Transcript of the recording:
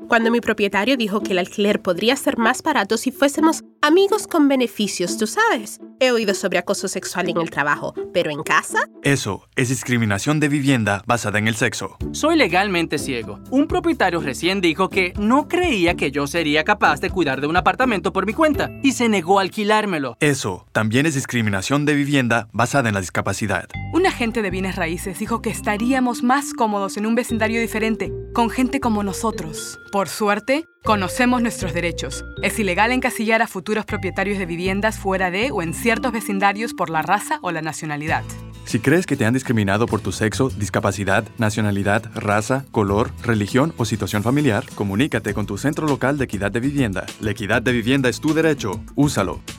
cuando mi propietario dijo que el alquiler podría ser más barato si fuésemos amigos con beneficios, tú sabes. He oído sobre acoso sexual en el trabajo, pero en casa... Eso es discriminación de vivienda basada en el sexo. Soy legalmente ciego. Un propietario recién dijo que no creía que yo sería capaz de cuidar de un apartamento por mi cuenta y se negó a alquilármelo. Eso también es discriminación de vivienda basada en la discapacidad. Un agente de bienes raíces dijo que estaríamos más cómodos en un vecindario diferente, con gente como nosotros. Por suerte, conocemos nuestros derechos. Es ilegal encasillar a futuros propietarios de viviendas fuera de o en ciertos vecindarios por la raza o la nacionalidad. Si crees que te han discriminado por tu sexo, discapacidad, nacionalidad, raza, color, religión o situación familiar, comunícate con tu centro local de equidad de vivienda. La equidad de vivienda es tu derecho. Úsalo.